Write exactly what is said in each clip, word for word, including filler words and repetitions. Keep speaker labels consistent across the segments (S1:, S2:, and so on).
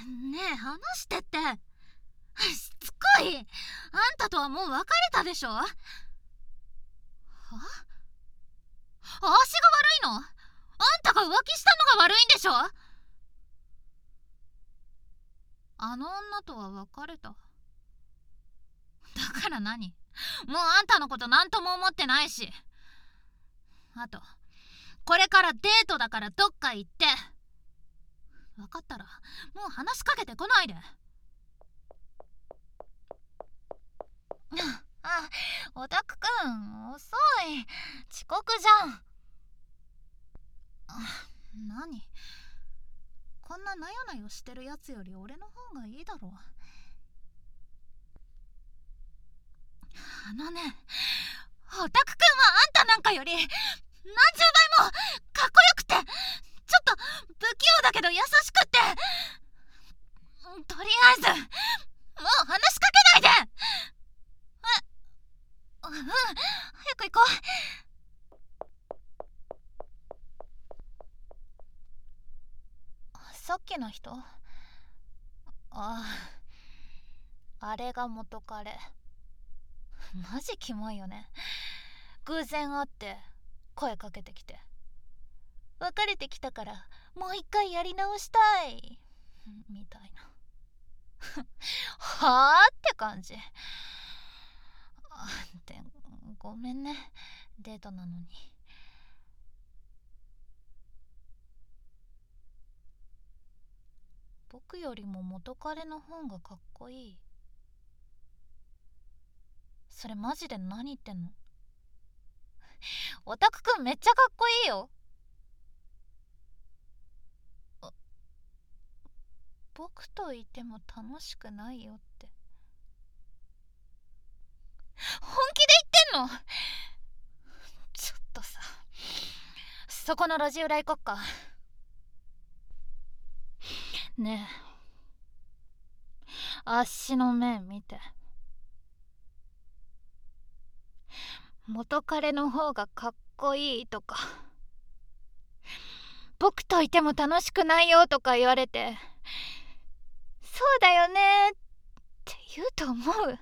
S1: ねえ、話してって。しつこい。あんたとはもう別れたでしょ。は？あーしが悪いの？あんたが浮気したのが悪いんでしょ。あの女とは別れた。だから何？もうあんたのことなんとも思ってないし。あと、これからデートだからどっか行って。分かったらもう話しかけてこないで。あ、オタクくん遅い。遅刻じゃん。あ、何？こんななよなよしてるやつより俺の方がいいだろう。あのね、オタクくんはあんたなんかより何十倍もかっこよくて、ちょっと不器用だけど優しくって。とりあえずもう話しかけないで。え、うん、早く行こう。さっきの人？ああ、あれが元彼。マジキモいよね。偶然会って声かけてきて、別れてきたからもう一回やり直したいみたいな。はあって感じ。あ、でごめんね、デートなのに。僕よりも元彼の方がかっこいい。それマジで何言ってんの？オタクくんめっちゃかっこいいよ。僕といても楽しくないよって。本気で言ってんの？ちょっとさ、そこの路地裏行こっか。ねえ、あっしの目見て。元彼の方がかっこいいとか、僕といても楽しくないよとか言われて、そうだよねって言うと思う？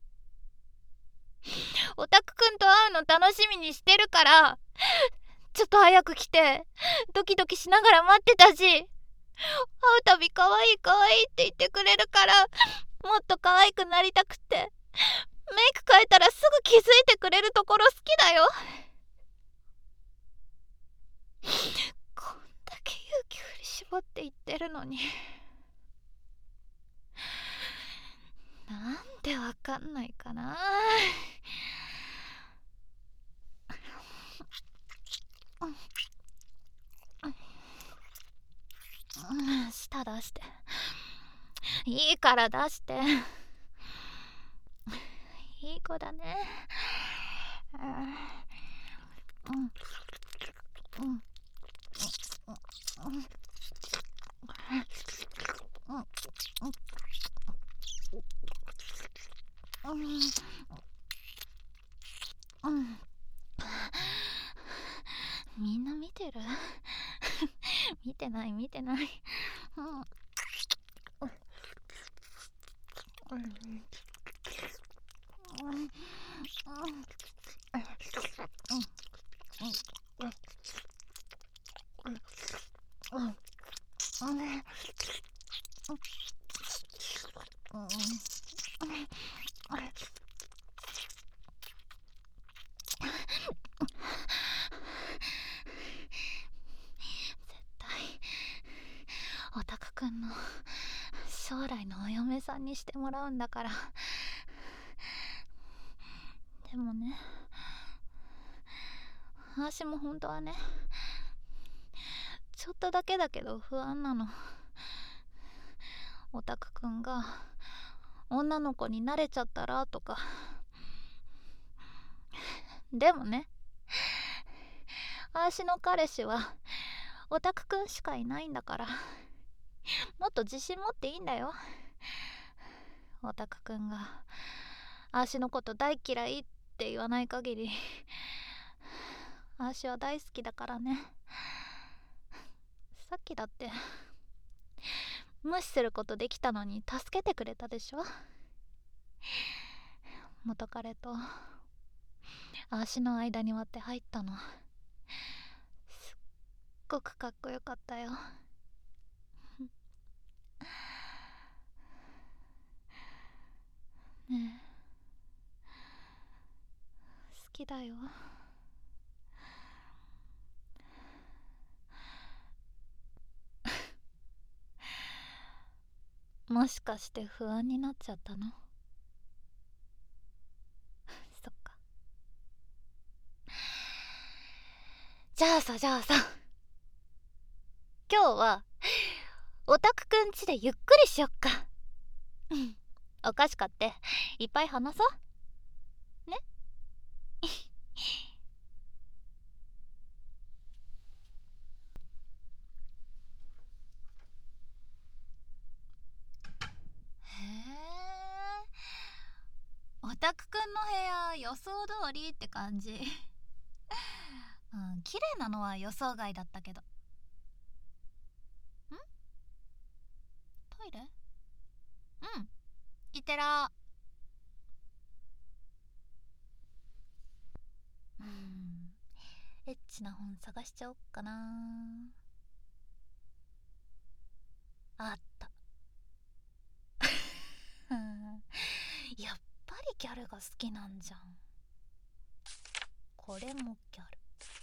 S1: オタクくんと会うの楽しみにしてるから、ちょっと早く来てドキドキしながら待ってたし、会うたび可愛い可愛いって言ってくれるから、もっと可愛くなりたくて、メイク変えたらすぐ気づいてくれるところ好きだよ。こんだけ勇気振り絞って言ってるのに、なんでわかんないかな。舌出して。いいから出して。いい子だね。うんうんうんうん。みんな見てる？見てない見てない。うんオタクくんの将来のお嫁さんにしてもらうんだから。でもね、私も本当はね、ちょっとだけだけど不安なの。オタクくんが女の子に慣れちゃったらとか。でもね、私の彼氏はオタクくんしかいないんだから、もっと自信持っていいんだよ。オタクくんが私のこと大嫌いって言わない限り、私は大好きだからね。さっきだって無視することできたのに助けてくれたでしょ。元彼と足の間に割って入ったの、すっごくかっこよかったよ。ねえ、好きだよ。もしかして不安になっちゃったの？そっか。じゃあさじゃあさ今日はオタクくん家でゆっくりしよっか。お菓子買っていっぱい話そうね。へえ、オタクくんの部屋予想通りって感じ。うん、綺麗なのは予想外だったけど。ん？トイレ？うん、いってら。うん、エッチな本探しちゃおっかな。あった。やっぱりギャルが好きなんじゃん。これもギャル、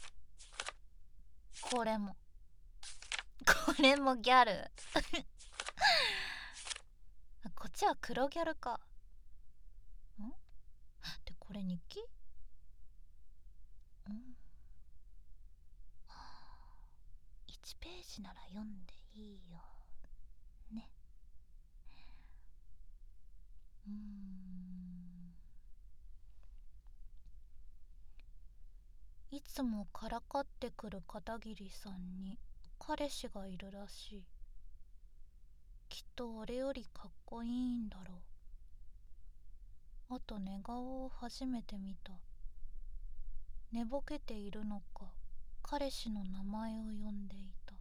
S1: これもこれもギャル。こっちは黒ギャルか。んで、これ日記？んいちページなら読んでいいよね。うーん、いつもからかってくる片桐さんに彼氏がいるらしい。きっと俺よりかっこいいんだろう。あと寝顔を初めて見た。寝ぼけているのか彼氏の名前を呼んでいた。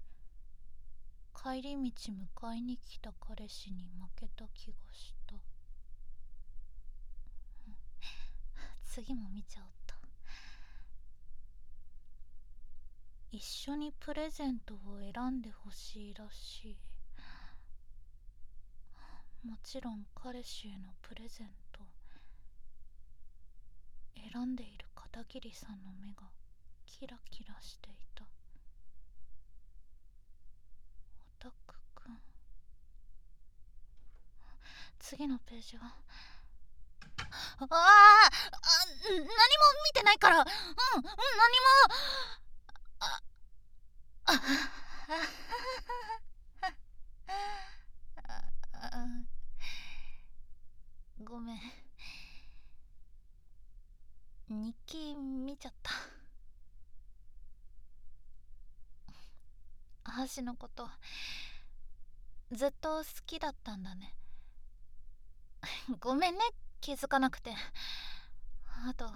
S1: 帰り道迎えに来た彼氏に負けた気がした。次も見ちゃおった。一緒にプレゼントを選んでほしいらしい。もちろん彼氏へのプレゼント。選んでいる片桐さんの目がキラキラしていた。オタクくん。次のページはああ、あ、何も見てないから。うん、うん、何も。あ、あ、あ、ごめん。日記見ちゃった。橋のことずっと好きだったんだね。ごめんね、気づかなくて。あと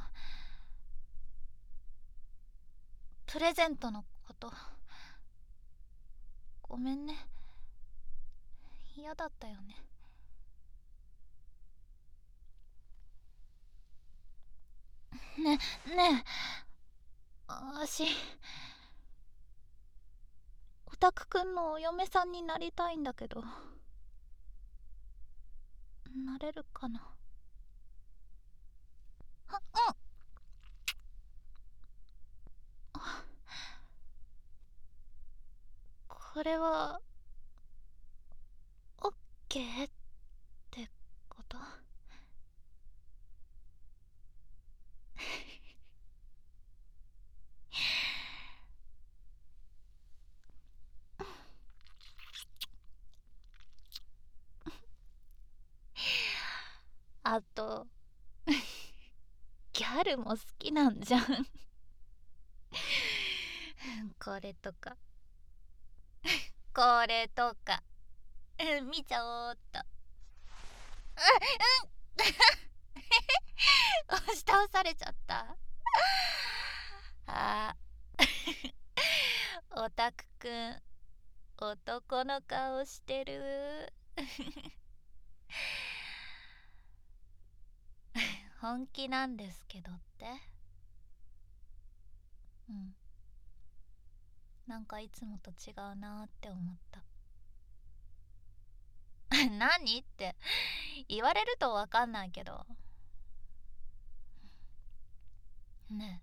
S1: プレゼントのことごめんね。嫌だったよね。ねねえ、あしオタクくんのお嫁さんになりたいんだけど、なれるかな。あ、うん。これはオッケーってこと？あとギャルも好きなんじゃん。これとかこれとか見ちゃおうっと。押し倒されちゃった。あオタクくん男の顔してる。本気なんですけどって。うん、なんかいつもと違うなーって思った。何って言われるとわかんないけどね。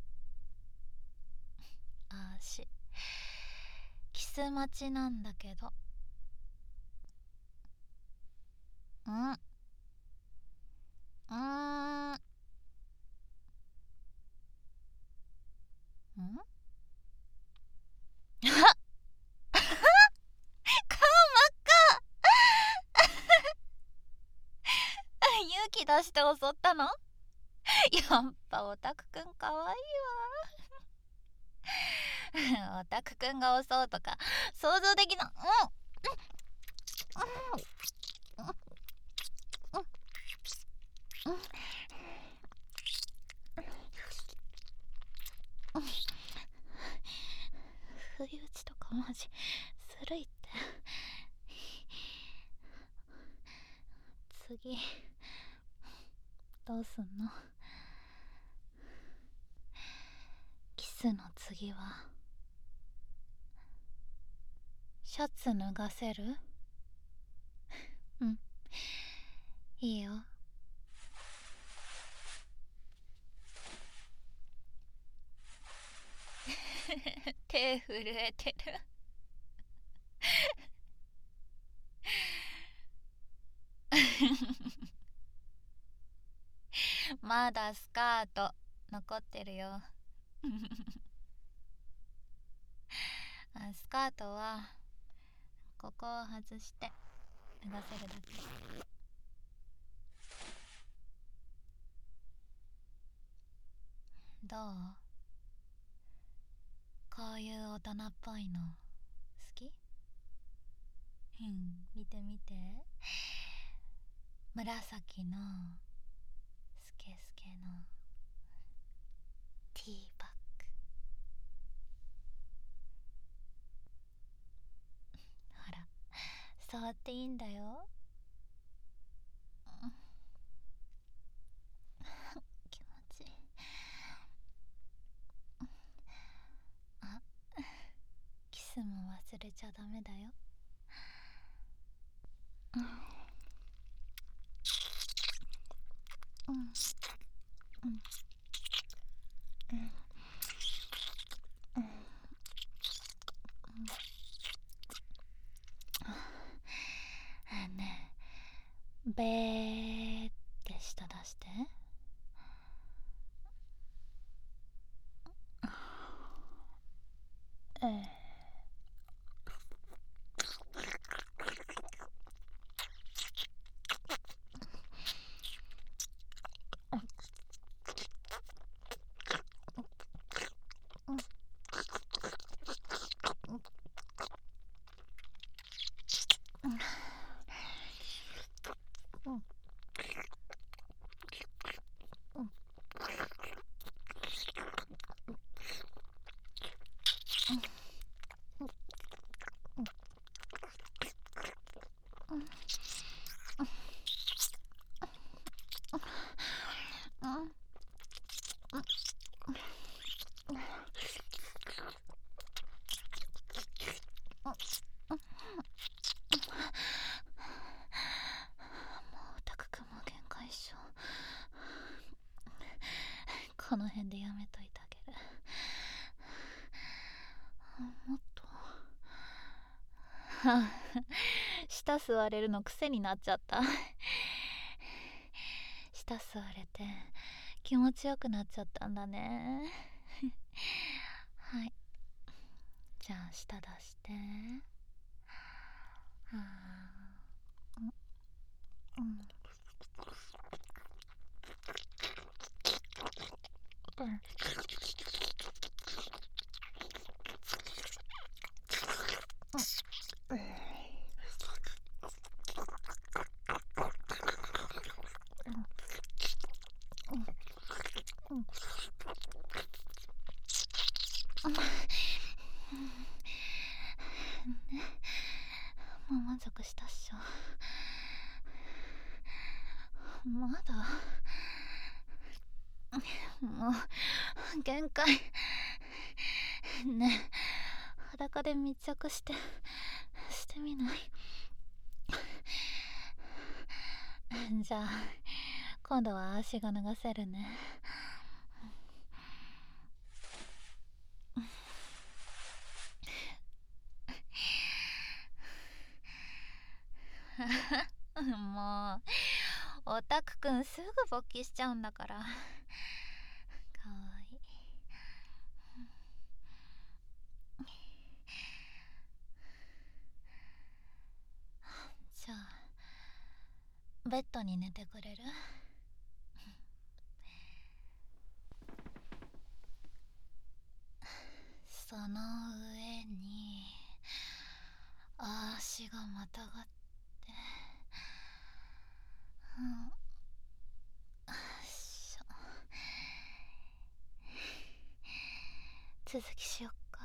S1: え、あーしキス待ちなんだけど。うんうーんん顔真っ赤。勇気出して襲ったの？やっぱオタクくんかわいいわ。オタクくんが襲うとか想像できな。うんうんうんうんうん、不意打ちとかマジずるいって。次どうすんの？キスの次はシャツ脱がせる？うん、いいよ。手震えてる。まだスカート残ってるよ。あ、スカートはここを外して脱がせるだけ。どう？こういう大人っぽいの好き？うん、見て見て。紫のスケスケのティーバッグ。ほら、触っていいんだよ。うん、気持ちいい。あ、キスも忘れちゃダメだよ。うんうんうんうんうんうん、ねえ、べーって舌出して。ええ、うんうんうんうんうんもうオタクくんも限界っしょ。この辺でやめといてあげる。もっと。舌吸われるの癖になっちゃった。舌吸われて気持ちよくなっちゃったんだね。はい、じゃあ舌出して。はあ、うんうんうん、うん、 ね、もう満足したっしょ。まだもう限界ねえ、裸で密着してしてみない？じゃあ今度は足が脱がせるね。もうオタクくんすぐ勃起しちゃうんだから。かわいい。じゃあベッドに寝てくれる？その上に足がまたがって、うん、よいしょ。続きしよっか。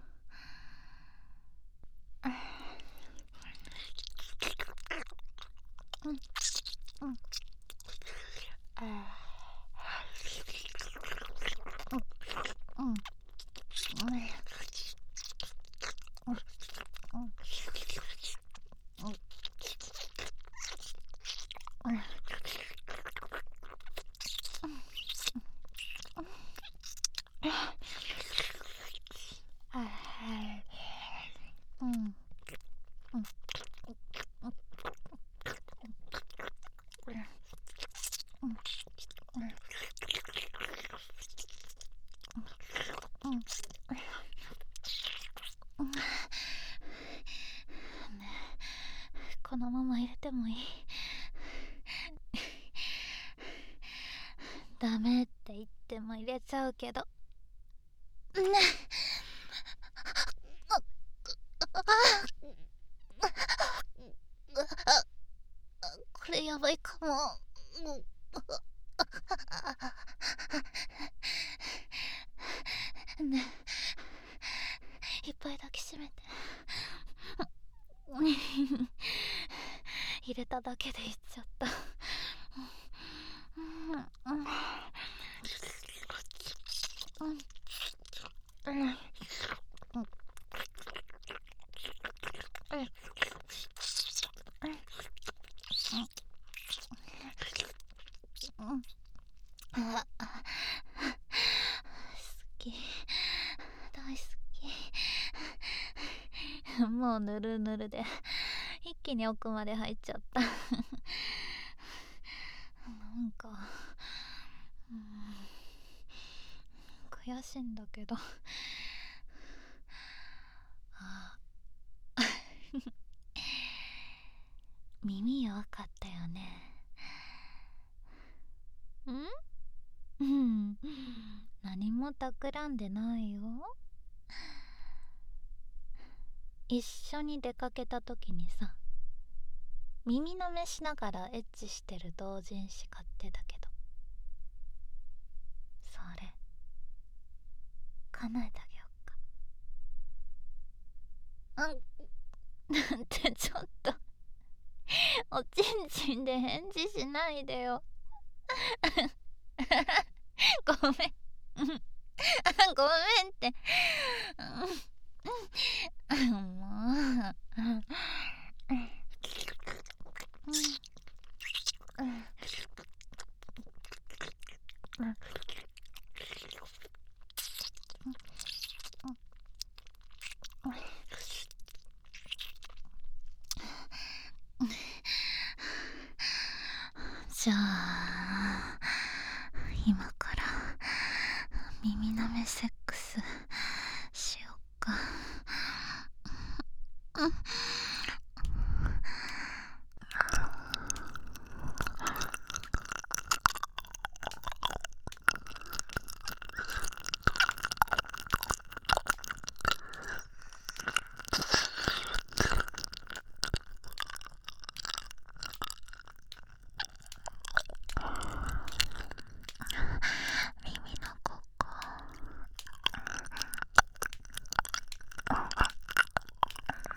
S1: うんうん、あうんうんこのまま入れてもいい？ダメって言っても入れちゃうけどね。これやばいかも。ねえ、いっぱい抱きしめて。入れただけでいっちゃった。あ、好き、大好き。もうぬるぬるで一気に奥まで入っちゃった。なんか、うん、悔しいんだけど。あ耳弱かったよね。ん？うん、何も企んでないよ。一緒に出かけた時にさ、耳舐めしながらエッチしてる同人誌買ってたけど、それ叶えてあげようか。うんなんて、ちょっとおちんちんで返事しないでよ。ごめんごめんって。もうじゃあ今から耳舐めセックスしよっか。うん耳のここ、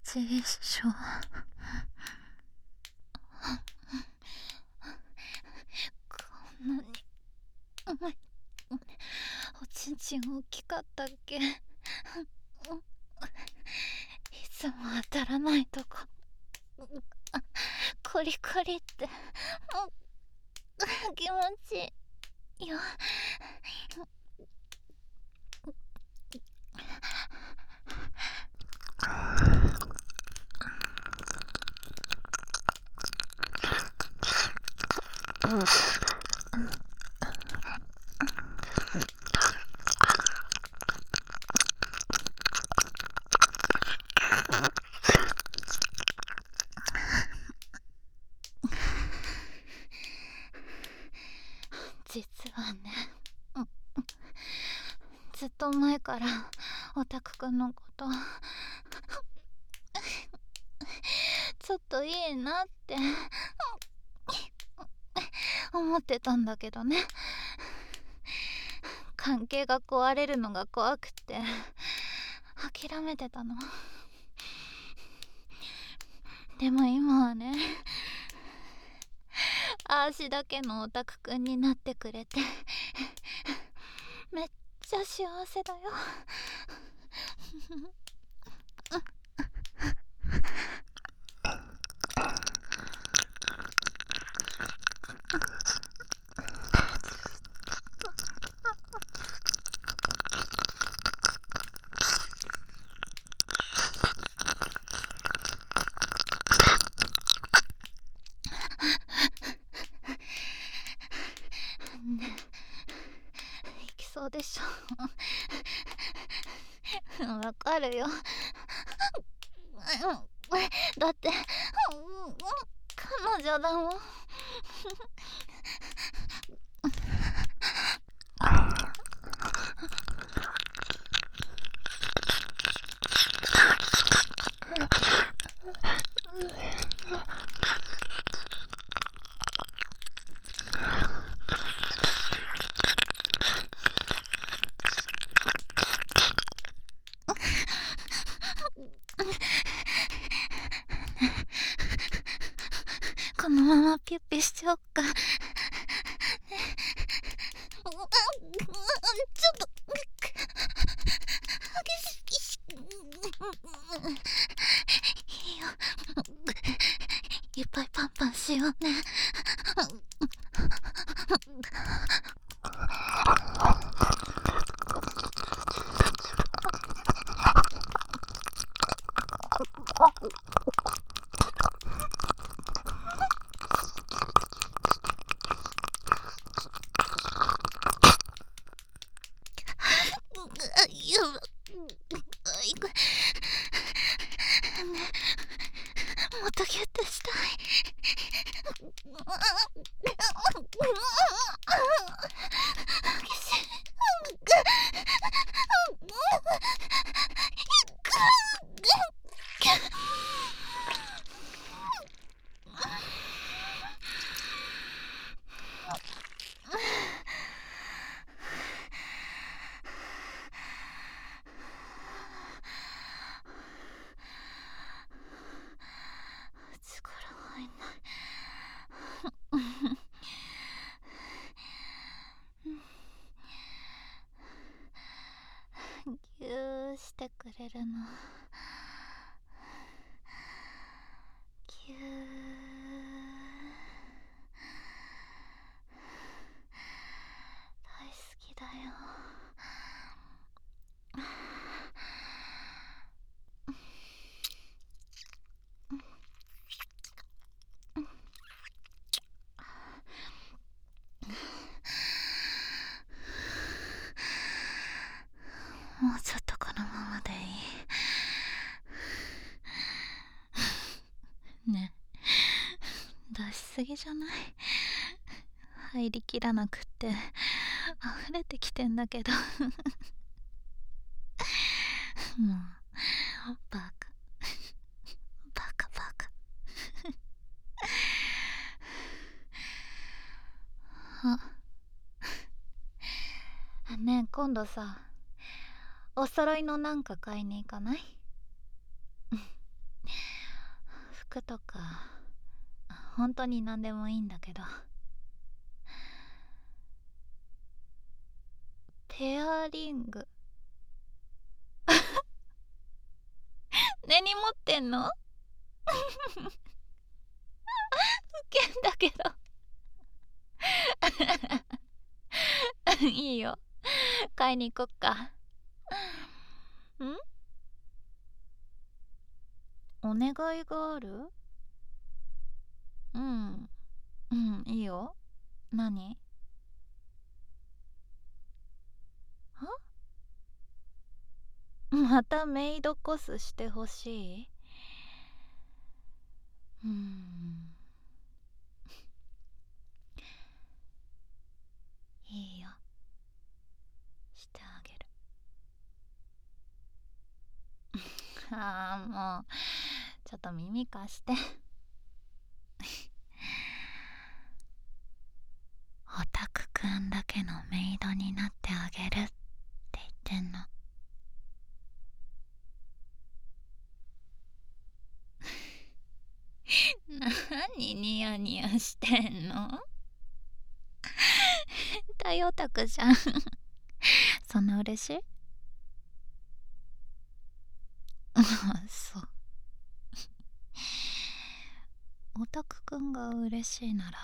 S1: ちいいっしょ。こんなにおちんちん大きかったっけ。いつも当たらないとこコリコリって気持ちいいよ。実はね、ずっと前からオタクくんのことちょっといいなって思ってたんだけどね。関係が壊れるのが怖くて諦めてたの。でも今はね、あーしだけのオタクくんになってくれてめっちゃ幸せだよ。ね、行きそうでしょ。わかるよ。だって彼女だもん。このままピュッピしちゃおっか。ね、ちょっと激しいいいよ。いっぱいパンパンしようね。もっとギュッとしたい。激しい。力入んない。ぎゅーしてくれるの。ぎゅー。大好きだよ。もうちょっとこのままでいい。ね、出しすぎじゃない？入りきらなくって溢れてきてんだけど。もうバカバカバカ。あ、ねえ、今度さ、お揃いのなんか買いに行かない？ 服とか本当に何でもいいんだけど、ペアリング根に持ってんの？ウケんだけどいいよ、買いに行こっか。ん？お願いがある？うんうん、いいよ。何？またメイドコスしてほしい？うーん、いいよ、してあげる。ああ、もうちょっと耳貸して。オタクくんだけのメイドになってあげるって言ってんの。何ニヤニヤしてんの？変態オタクじゃん。そんな嬉しい？あ、そう。オタクくんが嬉しいなら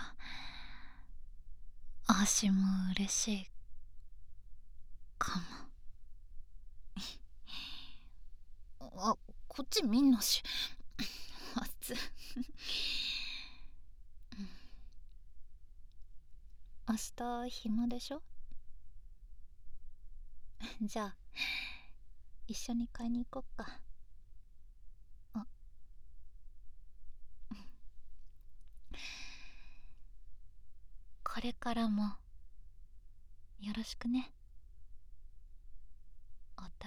S1: あしも嬉しいかも。あ、こっち見んなし。熱っ。明日暇でしょ？じゃあ一緒に買いに行こっか。あ、これからもよろしくね、オタ